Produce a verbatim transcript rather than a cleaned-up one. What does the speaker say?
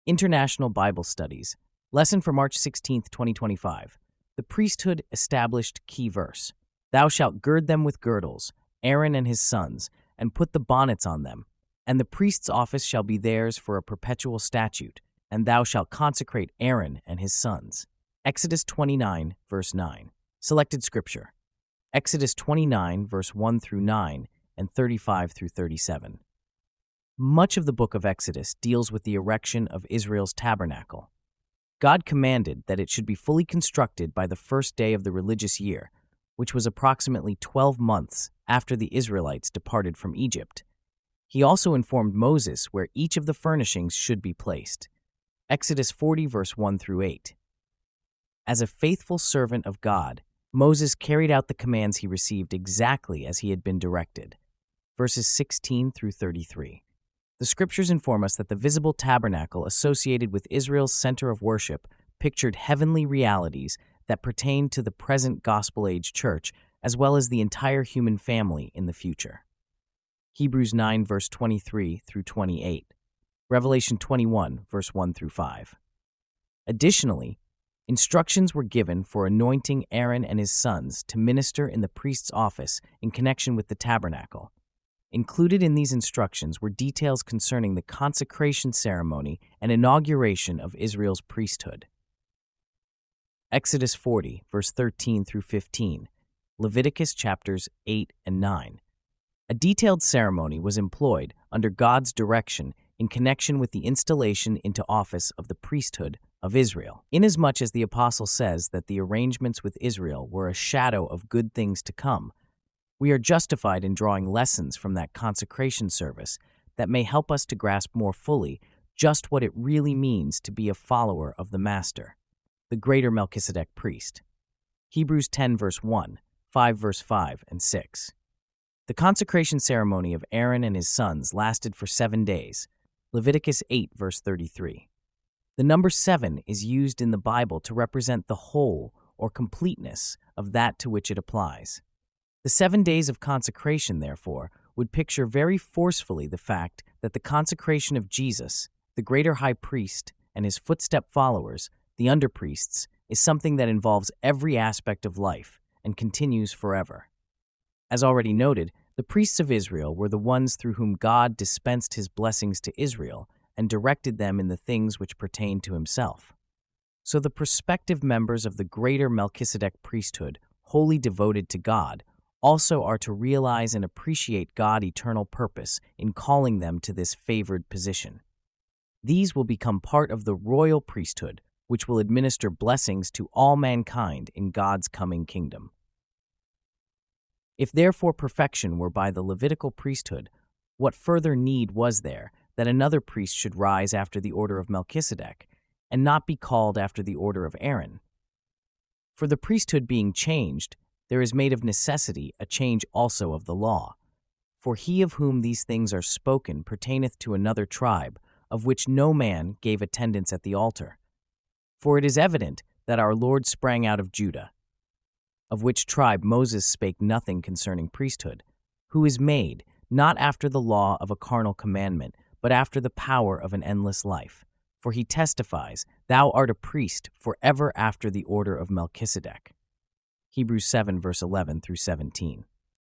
International Bible Studies. Lesson for March sixteenth, twenty twenty-five. The priesthood established key verse. Thou shalt gird them with girdles, Aaron and his sons, and put the bonnets on them. And the priest's office shall be theirs for a perpetual statute, and thou shalt consecrate Aaron and his sons. Exodus twenty-nine, verse nine. Selected Scripture. Exodus twenty-nine, verse one through nine, and thirty-five through thirty-seven. Much of the book of Exodus deals with the erection of Israel's tabernacle. God commanded that it should be fully constructed by the first day of the religious year, which was approximately twelve months after the Israelites departed from Egypt. He also informed Moses where each of the furnishings should be placed. Exodus forty, verse one through eight. As a faithful servant of God, Moses carried out the commands he received exactly as he had been directed. Verses sixteen through thirty-three. The Scriptures inform us that the visible tabernacle associated with Israel's center of worship pictured heavenly realities that pertain to the present gospel-age church, as well as the entire human family in the future. Hebrews nine, verse twenty-three through twenty-eight. Revelation twenty-one, verse one through five. Additionally, instructions were given for anointing Aaron and his sons to minister in the priest's office in connection with the tabernacle. Included in these instructions were details concerning the consecration ceremony and inauguration of Israel's priesthood. Exodus forty, verse thirteen through fifteen, Leviticus chapters eight and nine. A detailed ceremony was employed under God's direction in connection with the installation into office of the priesthood of Israel. Inasmuch as the apostle says that the arrangements with Israel were a shadow of good things to come, we are justified in drawing lessons from that consecration service that may help us to grasp more fully just what it really means to be a follower of the Master, the greater Melchizedek priest. Hebrews ten, verse one, five, verse five, and six. The consecration ceremony of Aaron and his sons lasted for seven days. Leviticus eight, verse thirty-three. The number seven is used in the Bible to represent the whole or completeness of that to which it applies. The seven days of consecration, therefore, would picture very forcefully the fact that the consecration of Jesus, the greater high priest, and his footstep followers, the underpriests, is something that involves every aspect of life and continues forever. As already noted, the priests of Israel were the ones through whom God dispensed his blessings to Israel and directed them in the things which pertain to himself. So the prospective members of the greater Melchizedek priesthood, wholly devoted to God, also are to realize and appreciate God's eternal purpose in calling them to this favored position. These will become part of the royal priesthood, which will administer blessings to all mankind in God's coming kingdom. If therefore perfection were by the Levitical priesthood, what further need was there that another priest should rise after the order of Melchizedek, and not be called after the order of Aaron? For the priesthood being changed, there is made of necessity a change also of the law. For he of whom these things are spoken pertaineth to another tribe, of which no man gave attendance at the altar. For it is evident that our Lord sprang out of Judah, of which tribe Moses spake nothing concerning priesthood, who is made, not after the law of a carnal commandment, but after the power of an endless life. For he testifies, Thou art a priest forever after the order of Melchizedek. Hebrews seven, verse eleven through seventeen.